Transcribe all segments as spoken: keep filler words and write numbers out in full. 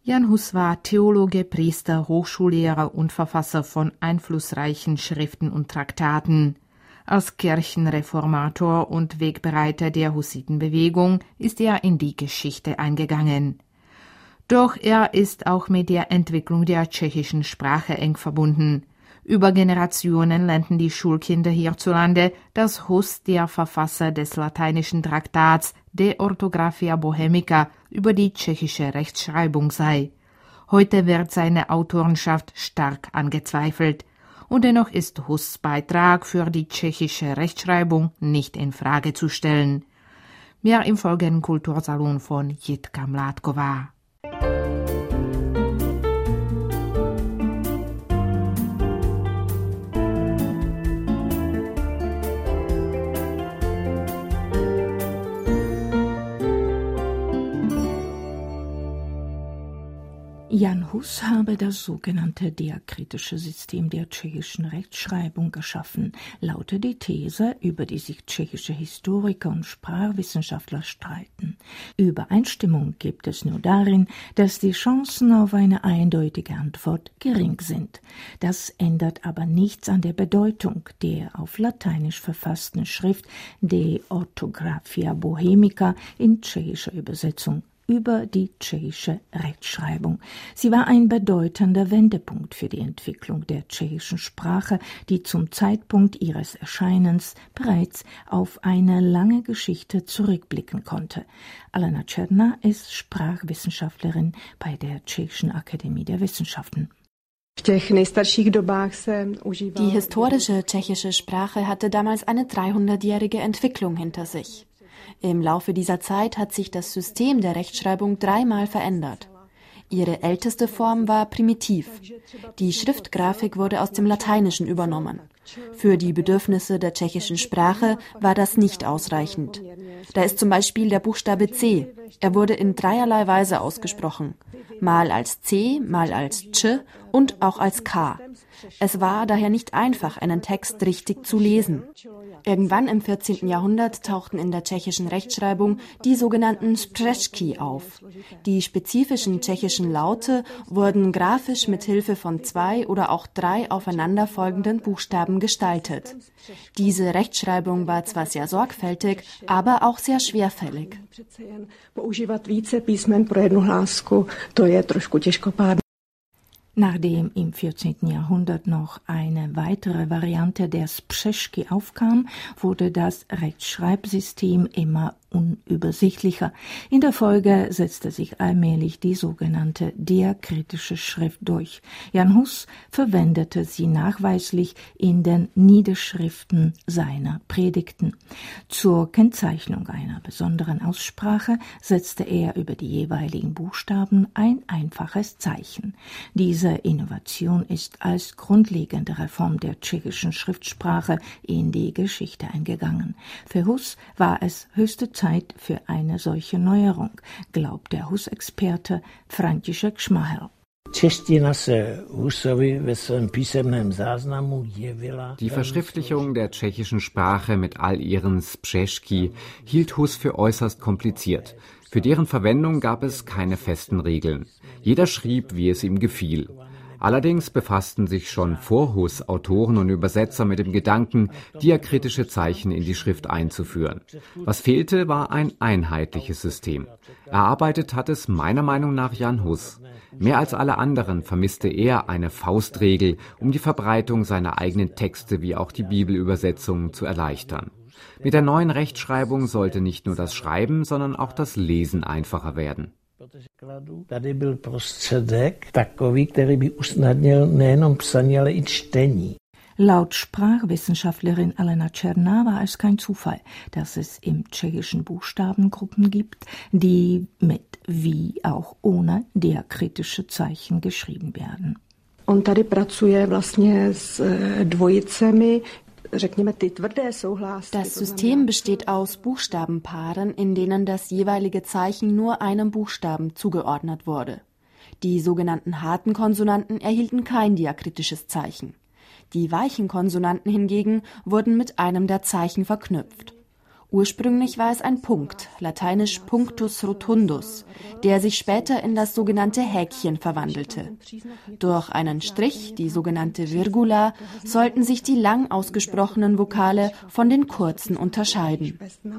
Jan Hus war Theologe, Priester, Hochschullehrer und Verfasser von einflussreichen Schriften und Traktaten. Als Kirchenreformator und Wegbereiter der Hussitenbewegung ist er in die Geschichte eingegangen. Doch er ist auch mit der Entwicklung der tschechischen Sprache eng verbunden. Über Generationen lernten die Schulkinder hierzulande, dass Hus der Verfasser des lateinischen Traktats De Orthographia Bohemica über die tschechische Rechtschreibung sei. Heute wird seine Autorenschaft stark angezweifelt. Und dennoch ist Hus' Beitrag für die tschechische Rechtschreibung nicht in Frage zu stellen. Mehr im folgenden Kultursalon von Jitka Mládková. Jan Hus habe das sogenannte diakritische System der tschechischen Rechtschreibung geschaffen, lautet die These, über die sich tschechische Historiker und Sprachwissenschaftler streiten. Übereinstimmung gibt es nur darin, dass die Chancen auf eine eindeutige Antwort gering sind. Das ändert aber nichts an der Bedeutung der auf Lateinisch verfassten Schrift De Orthographia Bohemica in tschechischer Übersetzung über die tschechische Rechtschreibung. Sie war ein bedeutender Wendepunkt für die Entwicklung der tschechischen Sprache, die zum Zeitpunkt ihres Erscheinens bereits auf eine lange Geschichte zurückblicken konnte. Alena Černá ist Sprachwissenschaftlerin bei der Tschechischen Akademie der Wissenschaften. Die historische tschechische Sprache hatte damals eine dreihundertjährige Entwicklung hinter sich. Im Laufe dieser Zeit hat sich das System der Rechtschreibung dreimal verändert. Ihre älteste Form war primitiv. Die Schriftgrafik wurde aus dem Lateinischen übernommen. Für die Bedürfnisse der tschechischen Sprache war das nicht ausreichend. Da ist zum Beispiel der Buchstabe C. Er wurde in dreierlei Weise ausgesprochen. Mal als C, mal als Č und auch als K. Es war daher nicht einfach, einen Text richtig zu lesen. Irgendwann im vierzehnten Jahrhundert tauchten in der tschechischen Rechtschreibung die sogenannten Spřečky auf. Die spezifischen tschechischen Laute wurden grafisch mit Hilfe von zwei oder auch drei aufeinanderfolgenden Buchstaben gestaltet. Diese Rechtschreibung war zwar sehr sorgfältig, aber auch sehr schwerfällig. Nachdem im vierzehnten Jahrhundert noch eine weitere Variante der Spřečky aufkam, wurde das Rechtschreibsystem immer unübersichtlicher. In der Folge setzte sich allmählich die sogenannte diakritische Schrift durch. Jan Hus verwendete sie nachweislich in den Niederschriften seiner Predigten. Zur Kennzeichnung einer besonderen Aussprache setzte er über die jeweiligen Buchstaben ein einfaches Zeichen. Diese Innovation ist als grundlegende Reform der tschechischen Schriftsprache in die Geschichte eingegangen. Für Hus war es höchste Zeit für eine solche Neuerung, glaubt der Hus-Experte František Šmahel. Die Verschriftlichung der tschechischen Sprache mit all ihren Spřečky hielt Hus für äußerst kompliziert. Für deren Verwendung gab es keine festen Regeln. Jeder schrieb, wie es ihm gefiel. Allerdings befassten sich schon vor Hus Autoren und Übersetzer mit dem Gedanken, diakritische Zeichen in die Schrift einzuführen. Was fehlte, war ein einheitliches System. Erarbeitet hat es meiner Meinung nach Jan Hus. Mehr als alle anderen vermisste er eine Faustregel, um die Verbreitung seiner eigenen Texte wie auch die Bibelübersetzungen zu erleichtern. Mit der neuen Rechtschreibung sollte nicht nur das Schreiben, sondern auch das Lesen einfacher werden. Tady byl prostředek takový, který by usnadnil nejenom psaní, ale i čtení. Laut Sprachwissenschaftlerin Alena Černá war es kein Zufall, dass es im Tschechischen Buchstabengruppen gibt, die mit wie auch ohne diakritische Zeichen geschrieben werden. On tady pracuje vlastně s dvojicemi. Das System besteht aus Buchstabenpaaren, in denen das jeweilige Zeichen nur einem Buchstaben zugeordnet wurde. Die sogenannten harten Konsonanten erhielten kein diakritisches Zeichen. Die weichen Konsonanten hingegen wurden mit einem der Zeichen verknüpft. Ursprünglich war es ein Punkt, lateinisch punctus rotundus, der sich später in das sogenannte Häkchen verwandelte. Durch einen Strich, die sogenannte Virgula, sollten sich die lang ausgesprochenen Vokale von den kurzen unterscheiden.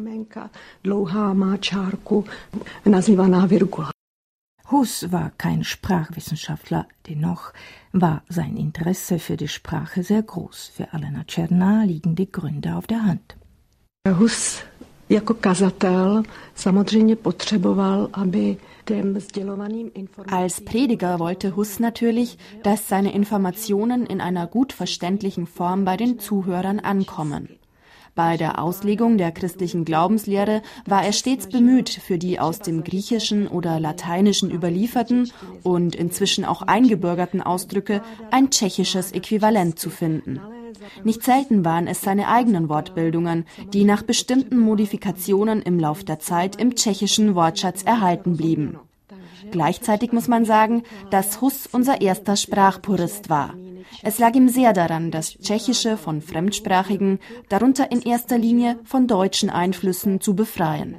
Hus war kein Sprachwissenschaftler, dennoch war sein Interesse für die Sprache sehr groß. Für Alena Černá liegen die Gründe auf der Hand. Hus jako kazatel samozřejmě potřeboval, aby dem sdělovaným informacím... Als Prediger wollte Hus natürlich, dass seine Informationen in einer gut verständlichen Form bei den Zuhörern ankommen. Bei der Auslegung der christlichen Glaubenslehre war er stets bemüht, für die aus dem Griechischen oder Lateinischen überlieferten und inzwischen auch eingebürgerten Ausdrücke ein tschechisches Äquivalent zu finden. Nicht selten waren es seine eigenen Wortbildungen, die nach bestimmten Modifikationen im Lauf der Zeit im tschechischen Wortschatz erhalten blieben. Gleichzeitig muss man sagen, dass Hus unser erster Sprachpurist war. Es lag ihm sehr daran, das Tschechische von Fremdsprachigen, darunter in erster Linie von deutschen Einflüssen, zu befreien.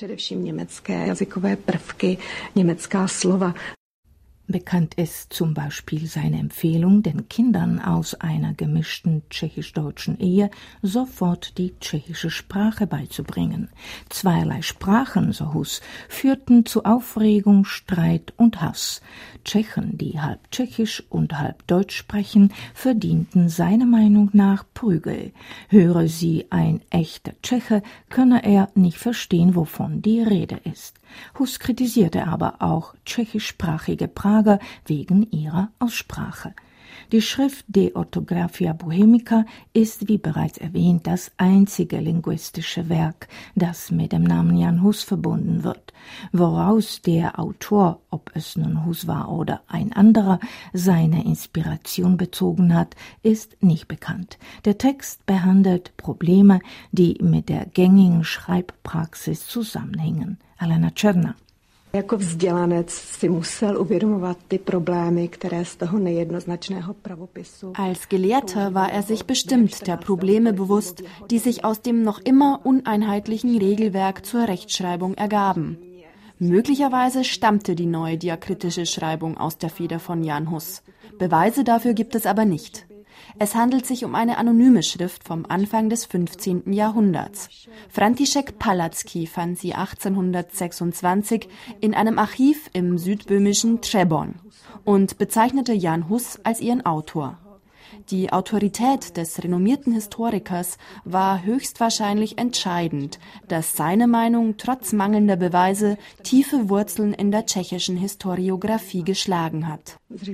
Bekannt ist zum Beispiel seine Empfehlung, den Kindern aus einer gemischten tschechisch-deutschen Ehe sofort die tschechische Sprache beizubringen. Zweierlei Sprachen, so Hus, führten zu Aufregung, Streit und Hass. Tschechen, die halb Tschechisch und halb Deutsch sprechen, verdienten seiner Meinung nach Prügel. Höre sie ein echter Tscheche, könne er nicht verstehen, wovon die Rede ist. Hus kritisierte aber auch tschechischsprachige Prager wegen ihrer Aussprache. Die Schrift De Orthographia Bohemica ist, wie bereits erwähnt, das einzige linguistische Werk, das mit dem Namen Jan Hus verbunden wird. Woraus der Autor, ob es nun Hus war oder ein anderer, seine Inspiration bezogen hat, ist nicht bekannt. Der Text behandelt Probleme, die mit der gängigen Schreibpraxis zusammenhängen. Alena Černá. Jako vzdělanec si musel uvědomovat ty problémy, které z toho nejednoznačného pravopisu. Als Gelehrter war er sich bestimmt der Probleme bewusst, die sich aus dem noch immer uneinheitlichen Regelwerk zur Rechtschreibung ergaben. Möglicherweise stammte die neue diakritische Schreibung aus der Feder von Jan Hus. Beweise dafür gibt es aber nicht. Es handelt sich um eine anonyme Schrift vom Anfang des fünfzehnten Jahrhunderts. František Palacký fand sie achtzehnhundertsechsundzwanzig in einem Archiv im südböhmischen Třeboň und bezeichnete Jan Hus als ihren Autor. Die Autorität des renommierten Historikers war höchstwahrscheinlich entscheidend, dass seine Meinung trotz mangelnder Beweise tiefe Wurzeln in der tschechischen Historiographie geschlagen hat.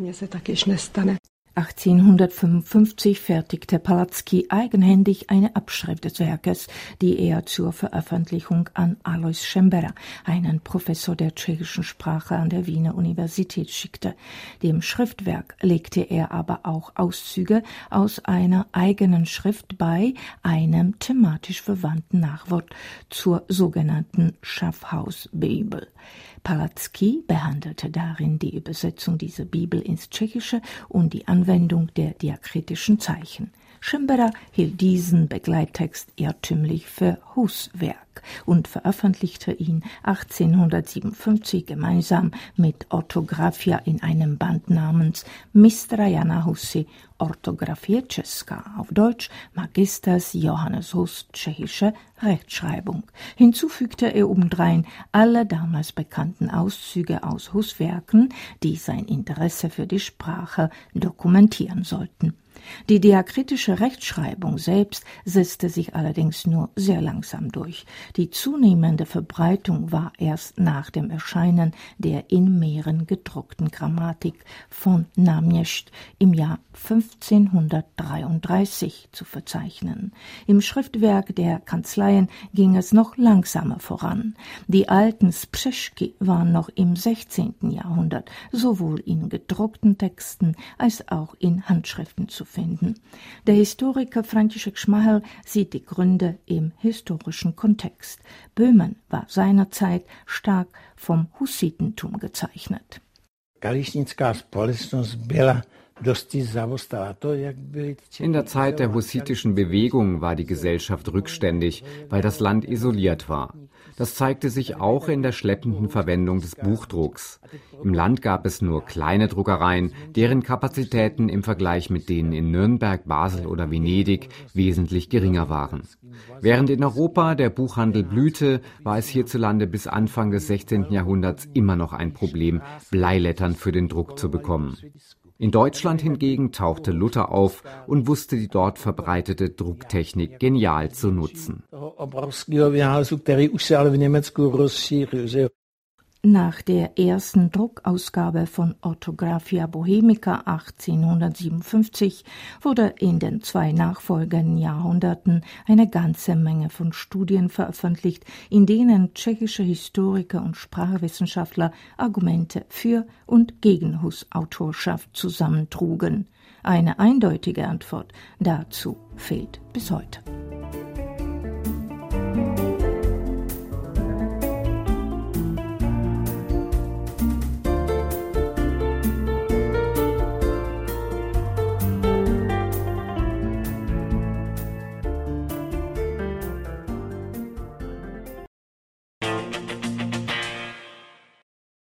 achtzehnhundertfünfundfünfzig fertigte Palacký eigenhändig eine Abschrift des Werkes, die er zur Veröffentlichung an Alois Šembera, einen Professor der tschechischen Sprache an der Wiener Universität, schickte. Dem Schriftwerk legte er aber auch Auszüge aus einer eigenen Schrift bei, einem thematisch verwandten Nachwort zur sogenannten Schaffhausbibel. Palacký behandelte darin die Übersetzung dieser Bibel ins Tschechische und die Anwendung der diakritischen Zeichen. Šembera hielt diesen Begleittext irrtümlich für Hus' Werk und veröffentlichte ihn achtzehnhundertsiebenundfünfzig gemeinsam mit Orthographia in einem Band namens Mistra Jana Husy Orthographie Česká, auf Deutsch Magisters Johannes Hus tschechische Rechtschreibung. Hinzu fügte er obendrein alle damals bekannten Auszüge aus Hus' Werken, die sein Interesse für die Sprache dokumentieren sollten. Die diakritische Rechtschreibung selbst setzte sich allerdings nur sehr langsam durch. Die zunehmende Verbreitung war erst nach dem Erscheinen der in Mähren gedruckten Grammatik von Náměšť im Jahr fünfzehnhundertdreiunddreißig zu verzeichnen. Im Schriftwerk der Kanzleien ging es noch langsamer voran. Die alten Spřešky waren noch im sechzehnten Jahrhundert sowohl in gedruckten Texten als auch in Handschriften zu finden. Der Historiker František Šmahel sieht die Gründe im historischen Kontext. Böhmen war seinerzeit stark vom Husitentum gezeichnet. Kališnická společnost byla In der Zeit der hussitischen Bewegung war die Gesellschaft rückständig, weil das Land isoliert war. Das zeigte sich auch in der schleppenden Verwendung des Buchdrucks. Im Land gab es nur kleine Druckereien, deren Kapazitäten im Vergleich mit denen in Nürnberg, Basel oder Venedig wesentlich geringer waren. Während in Europa der Buchhandel blühte, war es hierzulande bis Anfang des sechzehnten Jahrhunderts immer noch ein Problem, Bleilettern für den Druck zu bekommen. In Deutschland hingegen tauchte Luther auf und wusste die dort verbreitete Drucktechnik genial zu nutzen. Nach der ersten Druckausgabe von Orthographia Bohemica achtzehnhundertsiebenundfünfzig wurde in den zwei nachfolgenden Jahrhunderten eine ganze Menge von Studien veröffentlicht, in denen tschechische Historiker und Sprachwissenschaftler Argumente für und gegen Hus' Autorschaft zusammentrugen. Eine eindeutige Antwort dazu fehlt bis heute.